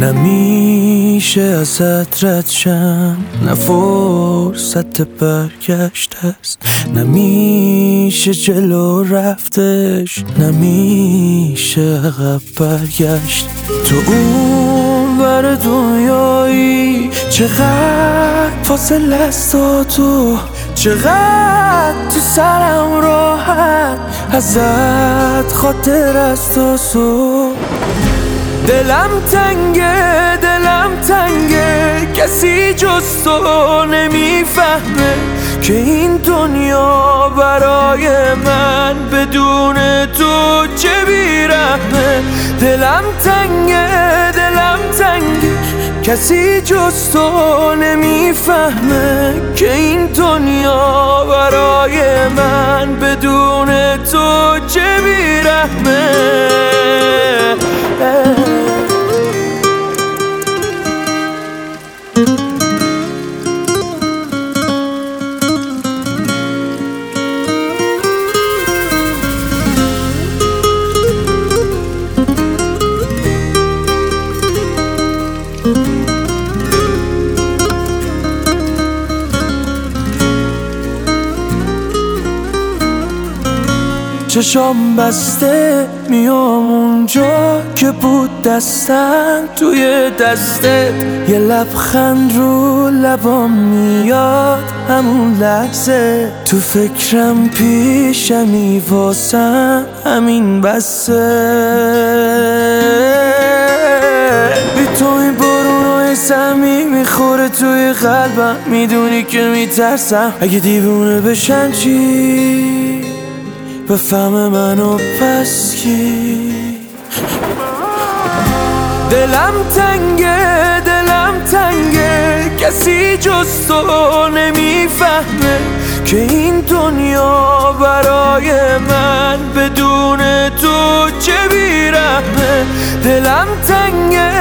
نمیشه ازت رد شم، نه فرصت برگشت است، نمیشه جلو رفتش، نمیشه عقب برگشت. تو اون ور دنیایی چقدر فاصله است تا تو، چقدر تو سرم راحت ازت خاطر است تا صبح. دلم تنگه کسی جز تو نمیفهمه که این دنیا برای من بدون تو چه بیرحمه. دلم تنگه کسی جز تو نمیفهمه که این دنیا برای من بدون تو چه بیرحمه. چشام بسته میام اونجا که بود دستم توی دستت، یه لبخند رو لبام میاد همون لحظه، تو فکرم پیشمی واسم همین بسه. بی تو این بارونای سمی میخوره توی قلبم، میدونی که میترسم اگه دیوونه بشن چی بفهم منو پس کی. دلم تنگه کسی جز تو نمیفهمه که این دنیا برای من بدون تو چه بیرحمه. دلم تنگه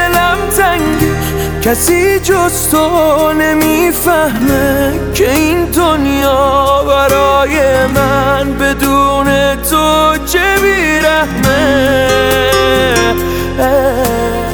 کسی جز تو نمیفهمه که این دنیا برای من بدون تو چه بیرحمه.